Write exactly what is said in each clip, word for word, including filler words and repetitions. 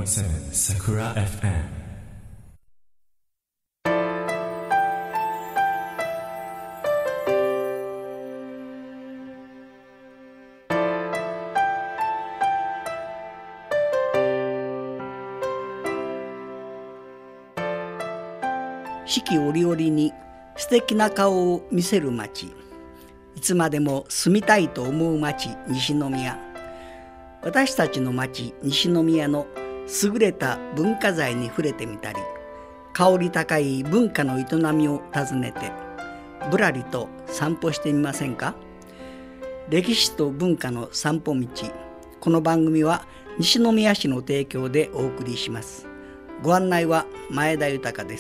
ンセブン Sakura エフエム。 四季折々に素敵な顔を見せる町、いつまでも住みたいと思う町、西宮。私たちの町西宮の優れた文化財に触れてみたり、香り高い文化の営みを訪ねてぶらりと散歩してみませんか。歴史と文化の散歩道。この番組は西宮市の提供でお送りします。ご案内は前田豊です。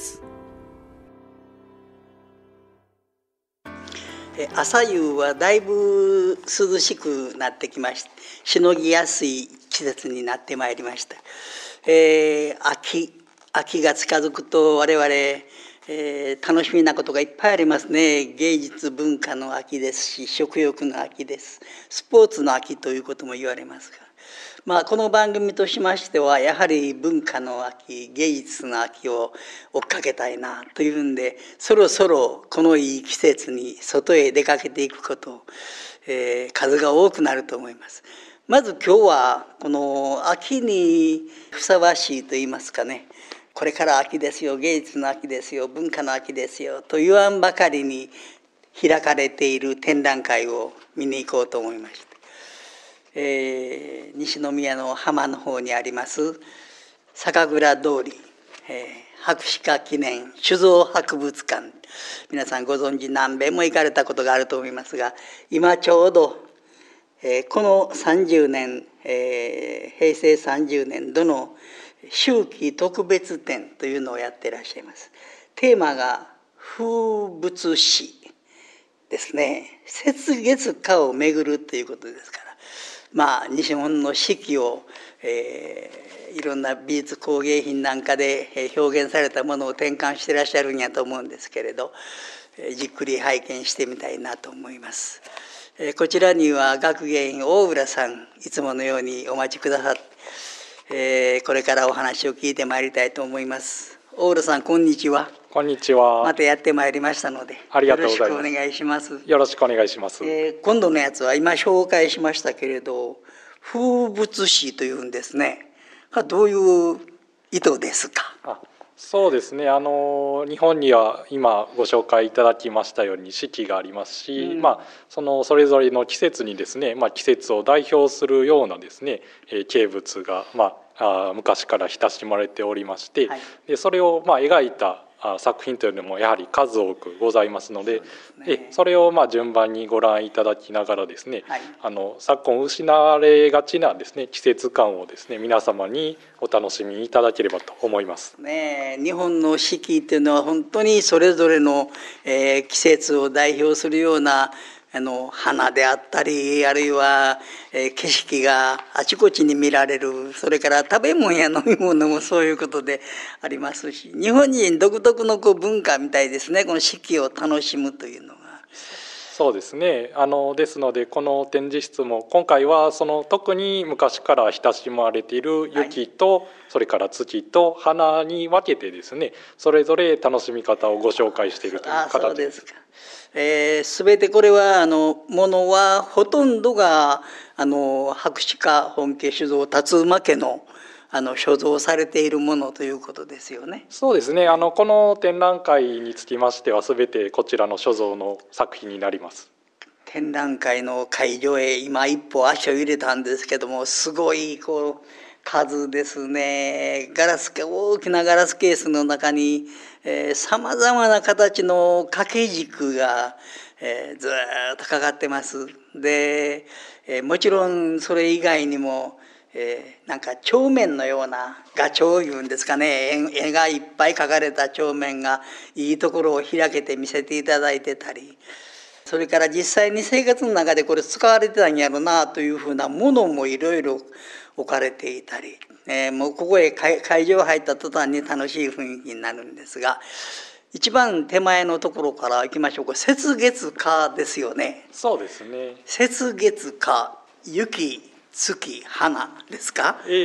朝夕はだいぶ涼しくなってきまして、しのぎやすい季節になってまいりました。えー、秋秋が近づくと我々、えー、楽しみなことがいっぱいありますね。芸術文化の秋ですし、食欲の秋です。スポーツの秋ということも言われますが、まあ、この番組としましてはやはり文化の秋、芸術の秋を追っかけたいなというんで、そろそろこのいい季節に外へ出かけていくこと、えー、数が多くなると思います。まず今日はこの秋にふさわしいと言いますかね、これから秋ですよ、芸術の秋ですよ、文化の秋ですよと言わんばかりに開かれている展覧会を見に行こうと思いました。えー、西宮の浜の方にあります酒蔵通り、えー、博士課記念酒造博物館、皆さんご存知、何べんも行かれたことがあると思いますが、今ちょうど、えー、このさんじゅうねん、えー、平成さんじゅうねん度の秋季特別展というのをやっていらっしゃいます。テーマが風物詩ですね。雪月花を巡るということですから、まあ、西本の四季を、えー、いろんな美術工芸品なんかで表現されたものを転換していらっしゃるんやと思うんですけれど、えー、じっくり拝見してみたいなと思います。えー、こちらには学芸員大浦さん、いつものようにお待ちくださって、えー、これからお話を聞いてまいりたいと思います。大浦さん、こんにちは。 こんにちは。 またやってまいりましたので、 ありがとうございます。 よろしくお願いします。 よろしくお願いします。 えー、今度のやつは今紹介しましたけれど、風物詩というんですね。どういう意図ですか。 あ、そうですね。あの日本には今ご紹介いただきましたように四季がありますし、うん、まあそのそれぞれの季節にですね、まあ季節を代表するようなですね、えー、景物がまああ昔から親しまれておりまして、はい、でそれをまあ描いた作品というのもやはり数多くございますので、 そうですね、それをまあ順番にご覧いただきながらですね、はい、あの昨今失われがちなですね季節感をですね皆様にお楽しみいただければと思います。 ね、日本の四季っていうのは本当にそれぞれの、えー、季節を代表するようなあの花であったり、あるいは、えー、景色があちこちに見られる、それから食べ物や飲み物もそういうことでありますし、日本人独特のこう文化みたいですね、この四季を楽しむというのが。 そうですね。あのですのでこの展示室も今回はその特に昔から親しまれている雪と、はい、それから月と花に分けてですね、それぞれ楽しみ方をご紹介しているという形です。 えー、全てこれはあのものはほとんどがあの博士課本家酒造辰馬家のあの所蔵されているものということですよね。 そうですね。あのこの展覧会につきましては全てこちらの所蔵の作品になります。 展覧会の会場へ今一歩足を入れたんですけども、すごいこう数ですね。ガラス大きなガラスケースの中にさまざまな形の掛け軸が、えー、ずっとかかってます。で、えー、もちろんそれ以外にも、えー、なんか帳面のような画帳いうんですかね、絵がいっぱい描かれた帳面がいいところを開けて見せていただいてたり、それから実際に生活の中でこれ使われてたんやろなというふうなものもいろいろ置かれていたり、えー、もうここへ会場入った途端に楽しい雰囲気になるんですが、一番手前のところから行きましょうか。雪月花ですよね。 そうですね。 雪月花、雪月花ですか。 ええー、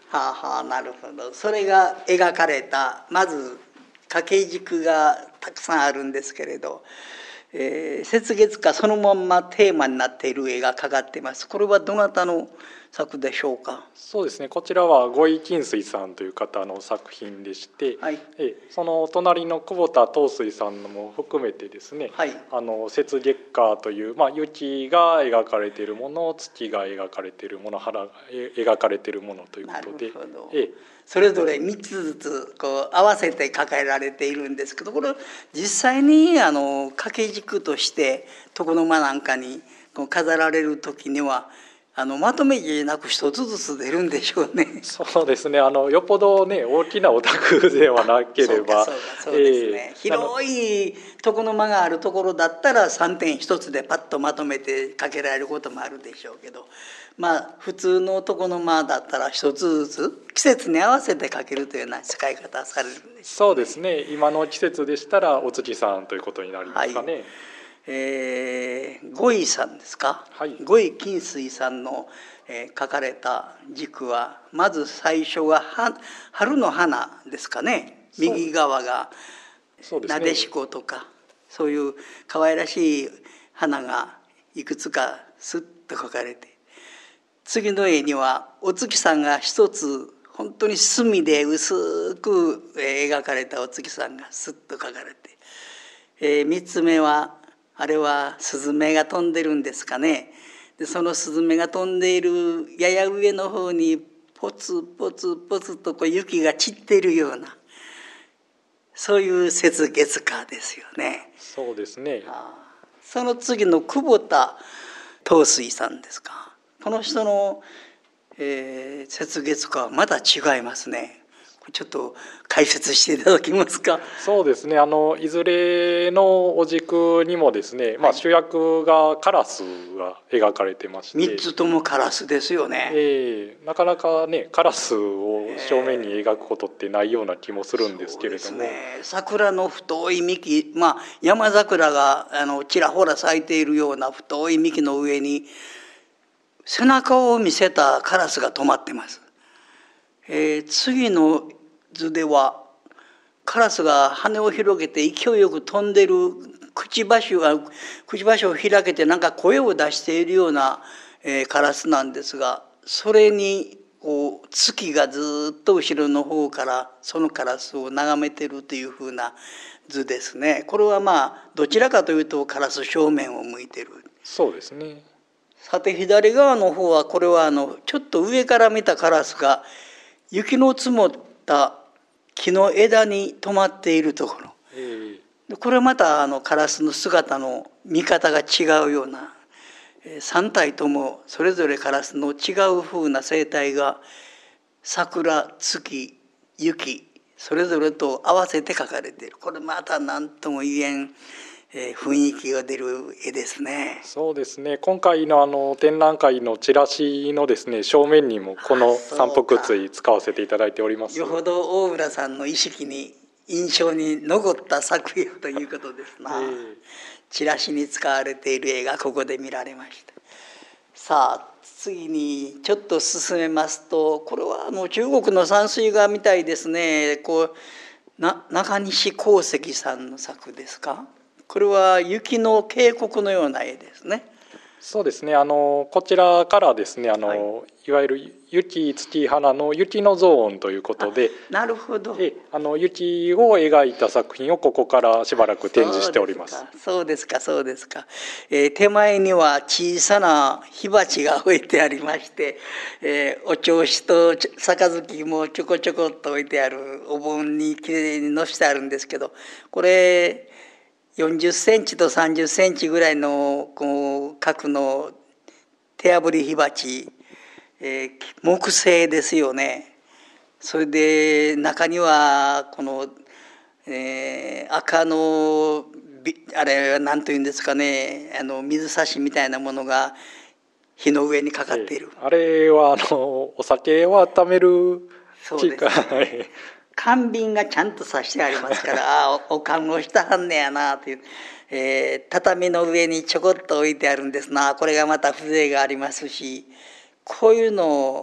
はあはあ、なるほど。それが描かれたまず掛け軸がたくさんあるんですけれど、えー、雪月花そのまんまテーマになっている絵がかかっています。これはどなたの作でしょうか。 そうですね、こちらは五井金水さんという方の作品でして、はい、えその隣の久保田東水さんのも含めてですね、はい、あの雪月花という、まあ、雪が描かれているもの、月が描かれているもの、花が描かれているものということで、なるほど、えそれぞれみっつずつこう合わせて抱えられているんですけど、これ実際にあの掛け軸として床の間なんかにこう飾られる時にはあのまとめじゃなく一つずつ出るんでしょうね。 そうですね、あのよっぽどね大きなお宅ではなければ、 そうですね、えー、広い床の間があるところだったらさんてん一つでパッとまとめてかけられることもあるでしょうけど、まあ普通の床の間だったら一つずつ季節に合わせてかけるというような使い方されるんでしょうね。 そうですね、今の季節でしたらお月さんということになりますかね。はい、 えー、五井さんですか、はい、五井金水さんの、えー、書かれた軸はまず最初は春の花ですかね。右側がなでしことか そう、ね、そういう可愛らしい花がいくつかスッと描かれて、次の絵にはお月さんが一つ本当に墨で薄く描かれたお月さんがスッと描かれて、えー、三つ目はあれはスズメが飛んでるんですかね。でそのスズメが飛んでいるやや上の方にポツポツポツとこう雪が散っているような、そういう雪月花ですよね。 そうですね。 ああ、その次の久保田東水さんですか。この人の、えー、雪月花はまだ違いますね。ちょっと解説していただけますか。 そうですね、あのいずれのお軸にもですね、まあ、主役がカラスが描かれてまして、 みっつともカラスですよね。 えー、なかなかねカラスを正面に描くことってないような気もするんですけれども、 えーね、桜の太い幹、まあ、山桜があのちらほら咲いているような太い幹の上に背中を見せたカラスが止まってます。えー、次の図ではカラスが羽を広げて勢いよく飛んでるくちばしがくちばしを開けてなんか声を出しているような、えー、カラスなんですが、それにこう月がずっと後ろの方からそのカラスを眺めてるというふうな図ですね。これはまあどちらかというとカラス正面を向いてる。 そうですね。 さて左側の方はこれはあのちょっと上から見たカラスが雪の積もった木の枝に止まっているところ、えー、これまたあのカラスの姿の見方が違うような、さん体ともそれぞれカラスの違う風な生態が桜、月、雪それぞれと合わせて描かれている。これまた何とも言えんえー、雰囲気が出る絵ですね。 そうですね、今回のあの展覧会のチラシのですね正面にもこの三幅対使わせていただいております。 よほど大浦さんの意識に印象に残った作品ということですな、えー、チラシに使われている絵がここで見られました。さあ次にちょっと進めますと、これはあの中国の山水画みたいですね。こうな中西光石さんの作ですか。これは雪の渓谷のような絵ですね。 そうですね、あのこちらからですねあの、はい、いわゆる雪月花の雪のゾーンということで、 なるほど、 えあの雪を描いた作品をここからしばらく展示しております。 そうですかそうですか、えー、手前には小さな火鉢が置いてありまして、えー、お銚子と杯もちょこちょこっと置いてあるお盆にきれいにのせてあるんですけど、これよんじゅっセンチとさんじゅっセンチぐらいのこう角の手炙り火鉢、えー、木製ですよね。それで中にはこの、えー、赤のあれは何というんですかね、あの水差しみたいなものが火の上にかかっている、 えー、あれはあのお酒を温めるそうですね寒瓶がちゃんと刺してありますからあお燗をしたはんねやなという、えー、畳の上にちょこっと置いてあるんですな。これがまた風情がありますし、こういうのを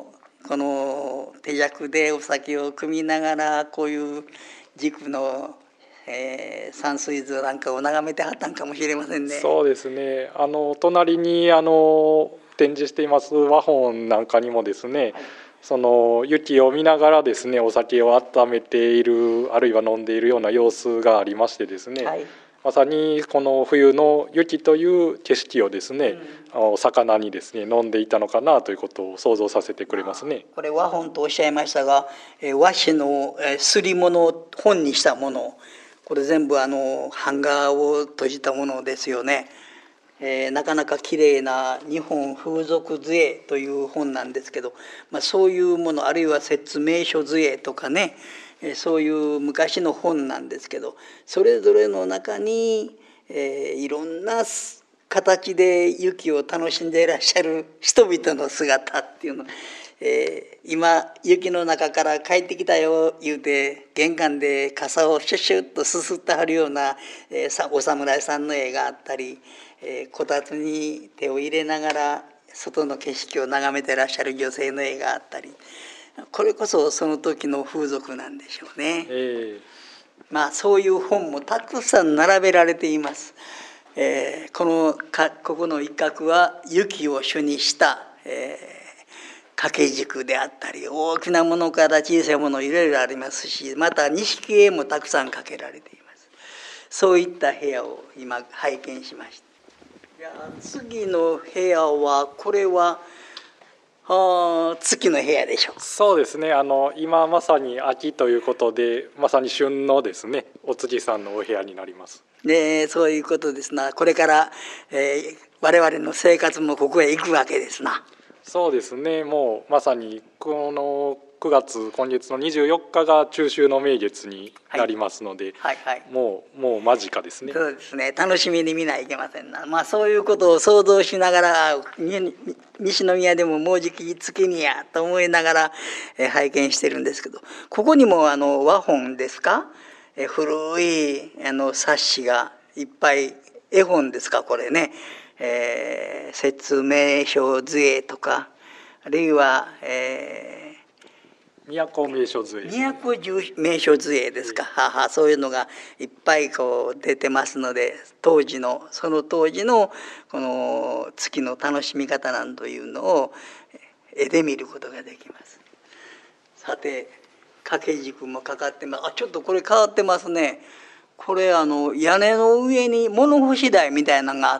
この手酌でお酒を汲みながらこういう軸の、えー、山水図なんかを眺めてはったんかもしれませんね。 そうですね。あの隣にあの展示しています和本なんかにもですね、はい、その雪を見ながらですねお酒を温めているあるいは飲んでいるような様子がありましてですね、はい、まさにこの冬の雪という景色をですね、うん、お魚にですね飲んでいたのかなということを想像させてくれますね。 これ和本とおっしゃいましたが、和紙のすり物を本にしたもの、これ全部あの版画を閉じたものですよね。えー、なかなかきれいな日本風俗図会という本なんですけど、まあ、そういうものあるいは説明書図会とかね、えー、そういう昔の本なんですけど、それぞれの中に、えー、いろんな形で雪を楽しんでいらっしゃる人々の姿っていうの、えー、今雪の中から帰ってきたよ言うて玄関で傘をシュッシュッとすすってはるような、えー、お侍さんの絵があったり、えー、こたつに手を入れながら外の景色を眺めてらっしゃる女性の絵があったり、これこそその時の風俗なんでしょうね。えー、まあそういう本もたくさん並べられています。えー、このかここの一角は雪を主にした、えー、掛け軸であったり大きなものから小さいものいろいろありますし、また錦絵もたくさん掛けられています。そういった部屋を今拝見しました。いや次の部屋はこれはあ月の部屋でしょう。 そうですね。あの今まさに秋ということでまさに旬のですねお月さんのお部屋になります。 ね、そういうことですな。これから、えー、我々の生活もここへ行くわけですな。 そうですね。もうまさにこのくがつ今月のにじゅうよっかが中秋の名月になりますので、はいはいはい、もうもう間近ですね。 そうですね。楽しみに見ないといけませんな。まあそういうことを想像しながら西宮でももうじき月にやと思いながら、えー、拝見してるんですけど、ここにもあの和本ですか、えー、古いあの冊子がいっぱい、絵本ですかこれね、えー、説明書図会とかあるいは、えー都名所図会、 都名所図会ですか、ははそういうのがいっぱいこう出てますので、当時のその当時のこの月の楽しみ方なんというのを絵で見ることができます。さて掛け軸もかかってます。あ、ちょっとこれ変わってますね。これあの屋根の上に物干し台みたいなのがあって、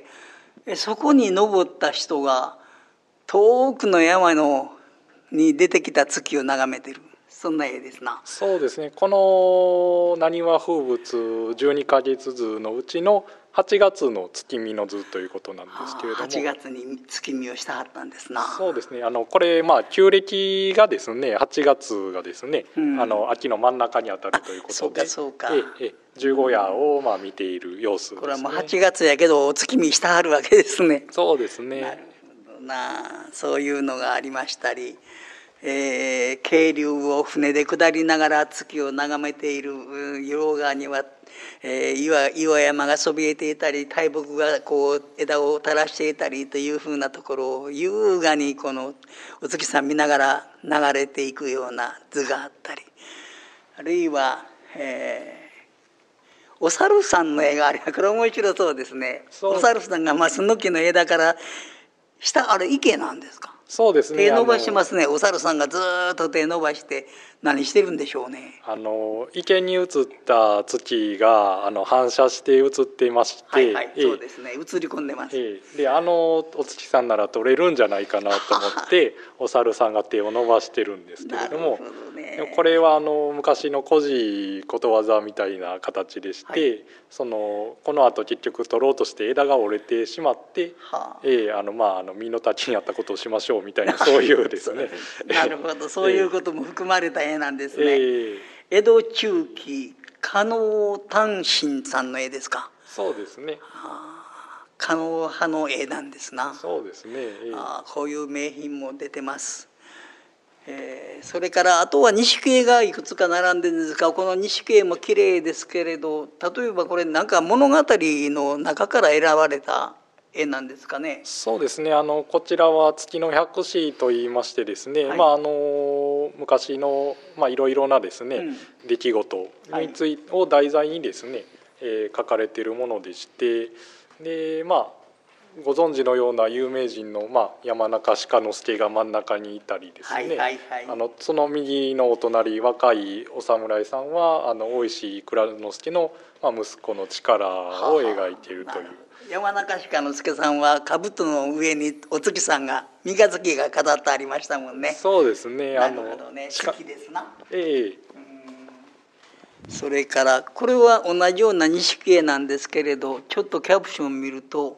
そこに登った人が遠くの山のに出てきた月を眺めてる、そんな絵ですな。 そうですね。このなにわ風物じゅうにかげつ図のうちのはちがつの月見の図ということなんですけれども、はちがつに月見をしてはったんですな。 そうですね。あのこれまあ旧暦がですねはちがつがですね、うん、あの秋の真ん中にあたるということで、 そうかそうか、 ええ十五夜をまあ見ている様子ですね。 これはもうはちがつやけどお月見してはるわけですね。 そうですね。 なるほどな。そういうのがありましたり、えー、渓流を船で下りながら月を眺めている両側には、えー、岩, 岩山がそびえていたり大木がこう枝を垂らしていたりというふうなところを優雅にこのお月さん見ながら流れていくような図があったり、あるいは、えーお猿さんの絵があればこれ面白そうですね。お猿さんがマスの木の枝から下、あれ池なんですか。 そうですね。 手伸ばしますね。お猿さんがずっと手伸ばして何してるんでしょうね。 あの池に映った月があの反射して映っていまして、 はいはい、そうですね。映り込んでます。 ええ、であのお月さんなら撮れるんじゃないかなと思ってお猿さんが手を伸ばしてるんですけれども、ね、これはあの昔の故事ことわざみたいな形でして、はい、そのこの後結局取ろうとして枝が折れてしまって、はあええ、あのまああの身の丈に合ったことをしましょうみたいなそういうですねなるほど、そういうことも含まれた絵なんですね。えー、 江戸中期加納丹心さんの絵ですか。 そうですね。 加納派の絵なんですな。 そうですね。えー、 あこういう名品も出てます。えー、それからあとは錦絵がいくつか並んでるんですが、この錦絵も綺麗ですけれど、例えばこれなんか物語の中から選ばれた絵なんですかね。 そうですね、あのこちらは月の百詩といいましてですね、はい、まあ、あの昔の、まあ、いろいろなですね、うん、出来事についてを題材にですね、えー、書かれているものでして、で、まあ、ご存知のような有名人の、まあ、山中鹿之助が真ん中にいたりですね、はいはいはい、あのその右のお隣若いお侍さんはあの大石内蔵助の、まあ、息子の力を描いているという。はは山中鹿之助さんは兜の上にお月さんが三日月が飾ってありましたもんね。 そうですね。 なるほどね。好きですな。 ええ。 それからこれは同じような錦絵なんですけれど、ちょっとキャプションを見ると、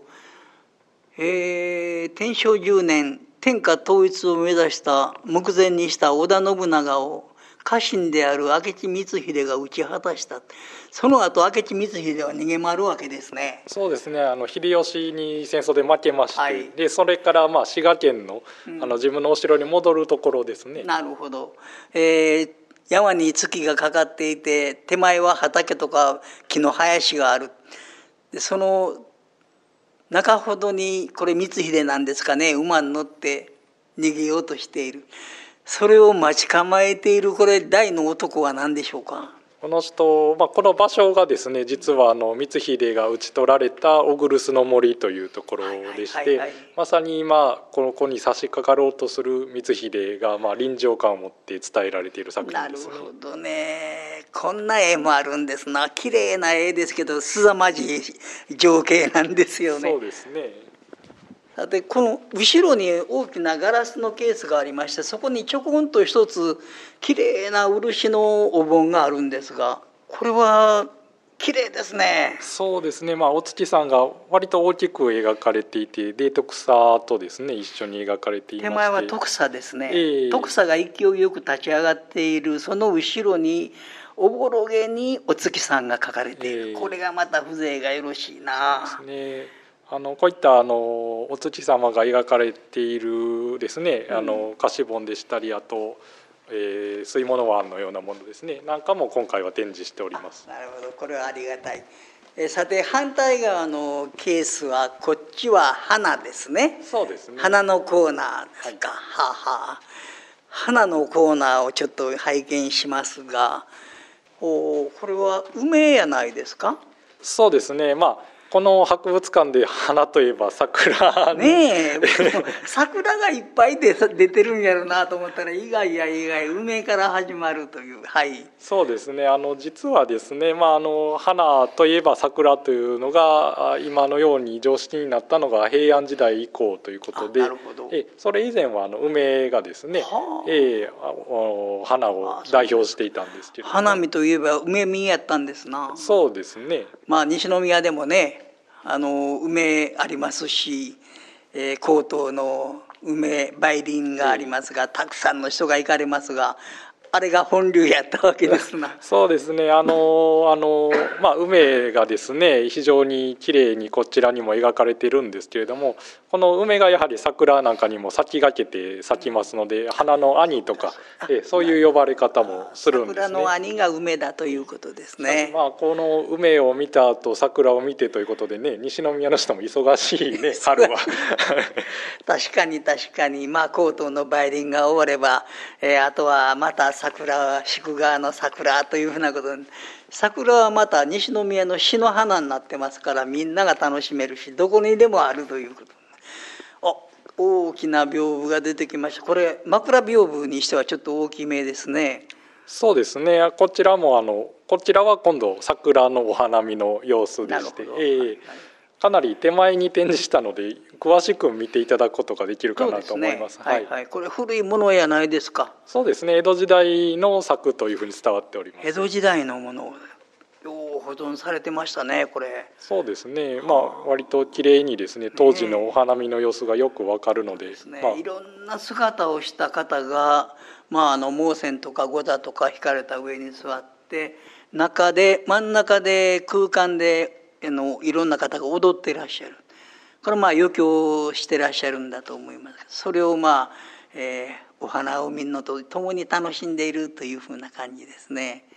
えー、天正じゅうねん天下統一を目指した目前にした織田信長を家臣である明智光秀が討ち果たした。その後明智光秀は逃げ回るわけですね。 そうですね、あの秀吉に戦争で負けまして、はい、でそれからまあ滋賀県 の,、うん、あの自分のお城に戻るところですね。 なるほど、えー、山に月がかかっていて手前は畑とか木の林がある。でその中ほどにこれ光秀なんですかね、馬に乗って逃げようとしている。それを待ち構えているこれ大の男は何でしょうか。 この人、まあ、この場所がですね、実はあの光秀が討ち取られた小黒須の森というところでして、まさに今ここに差し掛かろうとする光秀がまあ臨場感を持って伝えられている作品ですね。 なるほどね。こんな絵もあるんですな。綺麗な絵ですけど凄まじい情景なんですよね。 そうですね。 さてこの後ろに大きなガラスのケースがありまして、そこにちょこんと一つきれいな漆のお盆があるんですが、これはきれいですね。 そうですね、まあ、お月さんが割と大きく描かれていて、で徳佐とですね一緒に描かれていまして、 手前は徳佐ですね、えー、 徳佐が勢いよく立ち上がっているその後ろにおぼろげにお月さんが描かれている、えー、これがまた風情がよろしいな。 そうですね。あのこういったあのお月様が描かれているですね、うん、あの菓子盆でしたり、あと、えー、吸い物碗のようなものですねなんかも今回は展示しております。 なるほど、これはありがたい。えさて反対側のケースはこっちは花ですね。 そうですね、 花のコーナーですか、はい、はあ、はあ、花のコーナーをちょっと拝見しますが、おこれは梅やないですか。 そうですね、まあこの博物館で花といえば桜ねえ桜がいっぱいで出てるんやろうなと思ったら意外や意外梅から始まるという。はい、 そうですね、あの実はですね、まあ、あの花といえば桜というのが今のように常識になったのが平安時代以降ということで、えそれ以前はあの梅がですね、はあ、えー、花を代表していたんですけど、 花見といえば梅見やったんですな。 そうですね、 まあ西宮でもねあの梅ありますし、えー、江東の梅梅林がありますが、たくさんの人が行かれますが、あれが本流やったわけですな。 そうですね、あのあの、まあ、梅がですね非常にきれいにこちらにも描かれているんですけれども、この梅がやはり桜なんかにも先駆けて咲きますので、花の兄とかえそういう呼ばれ方もするんですね。 桜の兄が梅だということですね。 まあ、この梅を見た後桜を見てということでね、西宮の人も忙しいね春は確かに確かに、まあ江東の梅林が終われば、えー、あとはまた桜、宿川の桜というふうなことで、桜はまた西宮の詩の花になってますから、みんなが楽しめるしどこにでもあるということ。お大きな屏風が出てきました。これ枕屏風にしてはちょっと大きめですね。 そうですね、こちらもあのこちらは今度桜のお花見の様子でして、えー、かなり手前に展示したので詳しく見ていただくことができるかなと思います。 そうですね、はいはい、これ古いものやないですか。 そうですね、江戸時代の作というふうに伝わっております。 江戸時代のものをよう保存されてましたねこれ。 そうですね、まあ割と綺麗にですね当時のお花見の様子がよくわかるので、 ですね、 まあ、 いろんな姿をした方が、まあ、あの毛線とかゴザとか引かれた上に座って中で真ん中で空間でのいろんな方が踊っていらっしゃる。これまあ余興してらっしゃるんだと思います。それをまあ、えー、お花を見るのと共に楽しんでいるというふうな感じですね。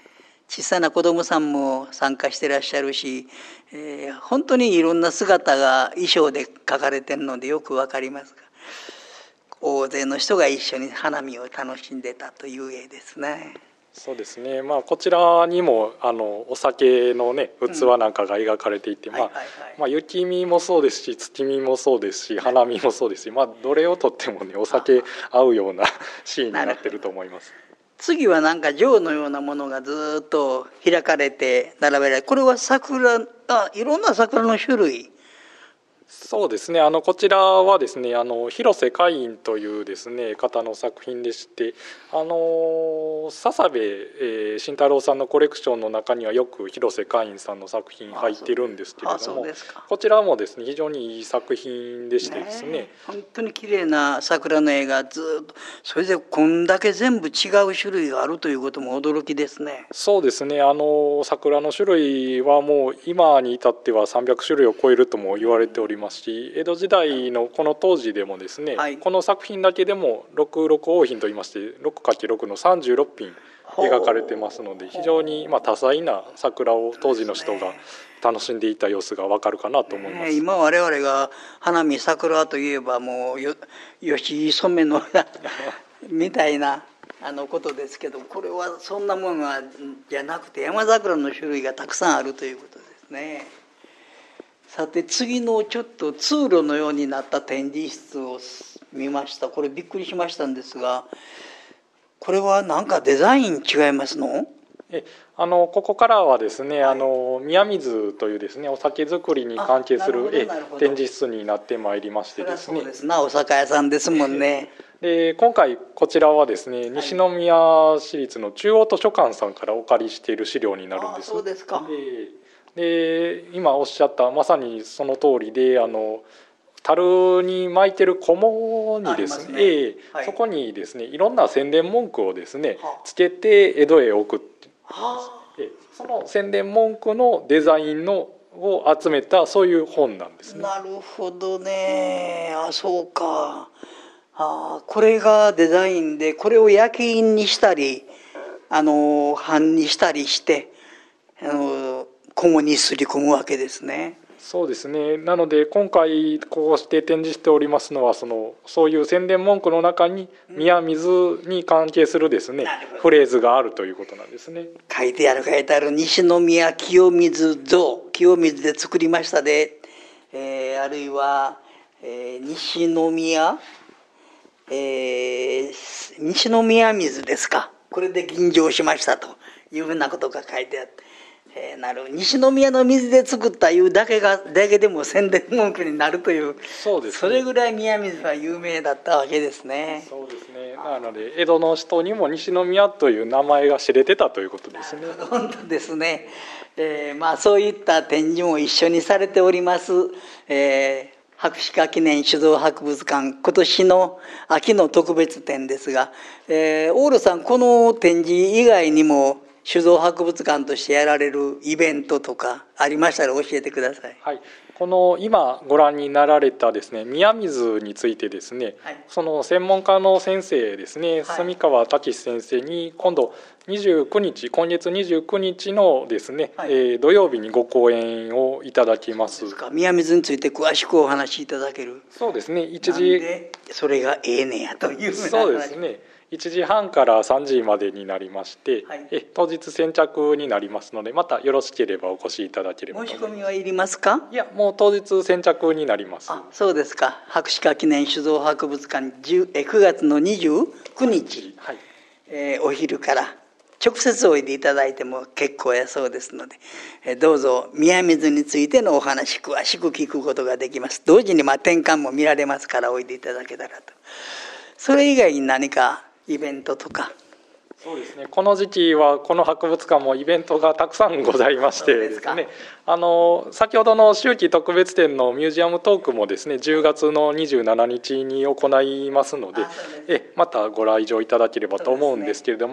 小さな子どもさんも参加してらっしゃるし、えー、本当にいろんな姿が衣装で描かれてるのでよくわかりますが、大勢の人が一緒に花見を楽しんでたという絵ですね。 そうですね、まあ、こちらにもあのお酒のね器なんかが描かれていて、雪見もそうですし月見もそうですし花見もそうですし、まあ、どれをとってもねお酒合うようなシーンになってると思います。 次はなんか錠のようなものがずっと開かれて並べられ、これは桜、あ、いろんな桜の種類。 そうですね、あのこちらはですね、あの広瀬海院というですね方の作品でして、あの笹部、えー、慎太郎さんのコレクションの中にはよく広瀬海院さんの作品入ってるんですけれども、こちらもですね非常にいい作品でしてですね、ね、 本当に綺麗な桜の絵がずっと、それでこんだけ全部違う種類があるということも驚きですね。 そうですね、あの桜の種類はもう今に至ってはさんびゃくしゅるいを超えるとも言われておりますし、江戸時代のこの当時でもですね、はい、この作品だけでもろくろくおうひんといいまして ろくかけるろく のさんじゅうろっぴん描かれてますので、非常にまあ多彩な桜を当時の人が楽しんでいた様子がわかるかなと思います。 今我々が花見桜といえばもうよ吉染のみたいなあのことですけど、これはそんなものがじゃなくて山桜の種類がたくさんあるということですね。さて次のちょっと通路のようになった展示室を見ました。これびっくりしましたんですが、これは何かデザイン違いますの？ えあのここからはですね、はい、あの宮水というですねお酒造りに関係するえ展示室になってまいりましてですね。 そうですな、お酒屋さんですもんね。 で今回こちらはですね、西宮市立の中央図書館さんからお借りしている資料になるんです。 あ、そうですか。 で今おっしゃったまさにその通りで、あの樽に巻いてる菰にですね、ね、はい、そこにですねいろんな宣伝文句をですねつけて江戸へ置く、はあ、その宣伝文句のデザインのを集めたそういう本なんですね。 なるほどね。あ、そうか。あ、これがデザインで、これを焼き印にしたりあの版にしたりしてあの菰にすり込むわけですね。 そうですね。なので今回こうして展示しておりますのは、そのそういう宣伝文句の中に宮水に関係するですね、うん、フレーズがあるということなんですね。 書いてある書いてある。西宮清水像、清水で作りましたで、えー、あるいは、えー、西宮、えー、西宮水ですか、これで吟醸しましたというふうなことが書いてあって、えー、なる西宮の水で作ったいうだけがだけでも宣伝文句になるという、 そうですね、 それぐらい宮水は有名だったわけですね。 そうですね。なので江戸の人にも西宮という名前が知れてたということですね。 本当ですね。えー、まあそういった展示も一緒にされております、えー博士課記念酒造博物館、今年の秋の特別展ですが、えー、大野さん、この展示以外にも酒造博物館としてやられるイベントとかありましたら教えてください。 はい、この今ご覧になられたですね宮水についてですね、はい、その専門家の先生ですね、はい、住川武先生に今度にじゅうくにち今月にじゅうくにちのですね、はい、えー、土曜日にご講演をいただきます。 そうですか。宮水について詳しくお話しいただける。 そうですね。一時それがええねやというふうな話。 そうですね。いちじはんからさんじまでになりまして、はい、え当日先着になりますので、またよろしければお越しいただければと思います。 申し込みはいりますか？ いや、もう当日先着になります。 あ、そうですか。博士課記念酒造博物館くがつのにじゅうくにち、はい、えー、お昼から直接おいでいただいても結構やそうですので、えー、どうぞ宮水についてのお話詳しく聞くことができます。同時にまあ展覧も見られますからおいでいただけたらと。それ以外に何かイベントとか。 そうですね、この時期はこの博物館もイベントがたくさんございましてですね、あの先ほどの秋季特別展のミュージアムトークもですねじゅうがつのにじゅうしちにちに行いますので、えまたご来場いただければと思うんですけれども、ね、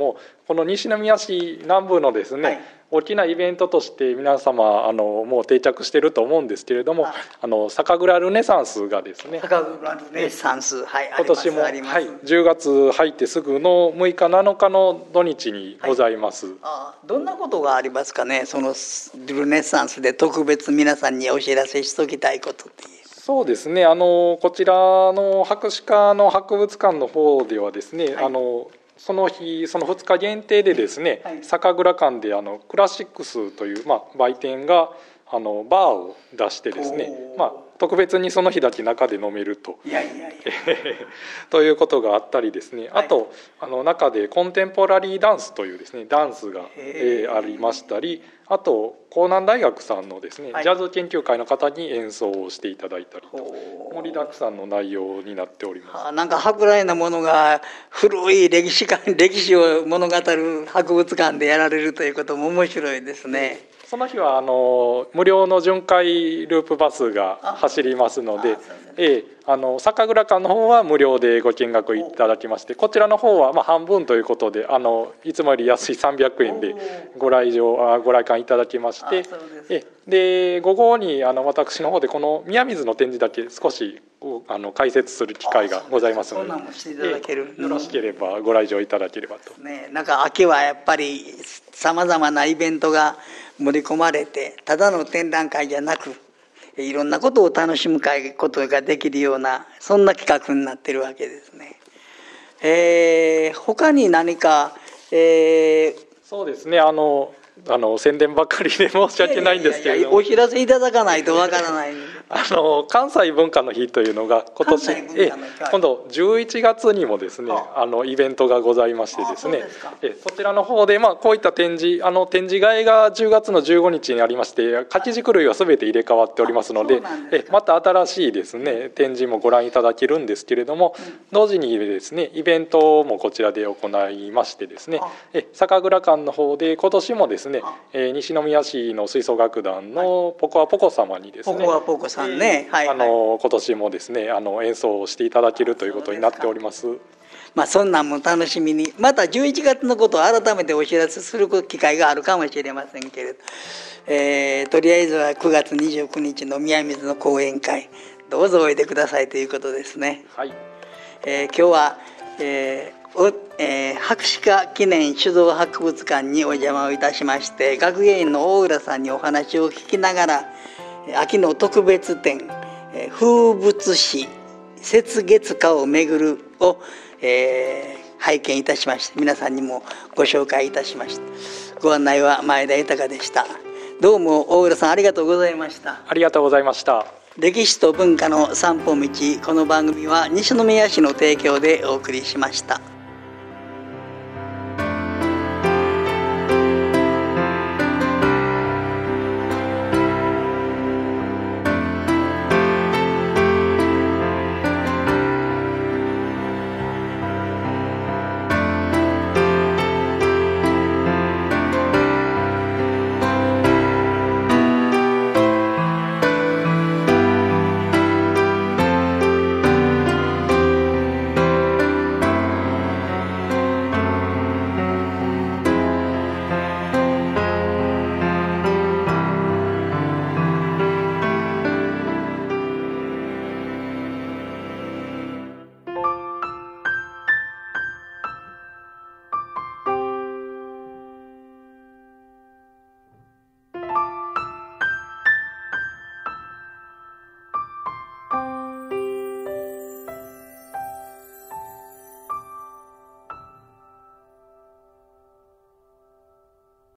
この西宮市南部のですね、はい、大きなイベントとして皆様あのもう定着していると思うんですけれども、あの酒蔵ルネサンスがですね、 酒蔵ルネサンス、はい、 今年も、はい、じゅうがつ入ってすぐのむいかなのかの土日にございます、はい、 あどんなことがありますかね、そのルネサンスで特別皆さんにお知らせしときたいことっていう。 そうですね、あのこちらの博士課の博物館の方ではですね、はい、あのその日そのふつか限定でですね、はい、酒蔵館であのクラシックスという、まあ、売店があのバーを出してですね、まあ、特別にその日だけ中で飲めるといやいやいやということがあったりですね、あと、はい、あの中でコンテンポラリーダンスというですねダンスが、えー、ありましたり、あと江南大学さんのですね、はい、ジャズ研究会の方に演奏をしていただいたりと盛りだくさんの内容になっております。 あなんか舶来なものが古い歴史館歴史を物語る博物館でやられるということも面白いですね。 その日はあの無料の巡回ループバスが走りますので、ええ、あの酒蔵館の方は無料でご見学いただきまして、こちらの方はまあ半分ということで、あのいつもより安いさんびゃくえんでご来場ご来館いただきまして、えで午後にあの私の方でこの宮水の展示だけ少しあの解説する機会がございますので、よろしければご来場いただければと、 ね、なんか秋はやっぱりさまざまなイベントが盛り込まれて、ただの展覧会じゃなくいろんなことを楽しむことができるような、そんな企画になっているわけですね。えー、他に何か、えー、 そうですね、あのあの宣伝ばっかりで申し訳ないんですけれども、 いやいやいやお知らせいただかないとわからないあの関西文化の日というのが今年え今度じゅういちがつにもですね、ああのイベントがございましてですね、えそちらの方で、まあ、こういった展示あの展示会がじゅうがつのじゅうごにちにありまして、掛け軸類は全て入れ替わっておりますので、えまた新しいですね展示もご覧いただけるんですけれども、うん、同時にですねイベントもこちらで行いましてですね、え酒蔵館の方で今年もですね、え西宮市の吹奏楽団のポコアポコ様にですね、 ポコアポコさんね、はいはい、 あの今年もですねあの演奏をしていただけるということになっております。 まあ、そんなんも楽しみに、またじゅういちがつのことを改めてお知らせする機会があるかもしれませんけれど、えー、とりあえずはくがつにじゅうくにちの宮水の講演会どうぞおいでくださいということですね。 はい、 えー、今日は、えーおえー、博士課記念酒造博物館にお邪魔をいたしまして、学芸員の大浦さんにお話を聞きながら、秋の特別展風物詩雪月花をめぐるを、えー、拝見いたしまして、皆さんにもご紹介いたしました。ご案内は前田豊でした。どうも大浦さんありがとうございました。 ありがとうございました。 歴史と文化の散歩道、この番組は西宮市の提供でお送りしました。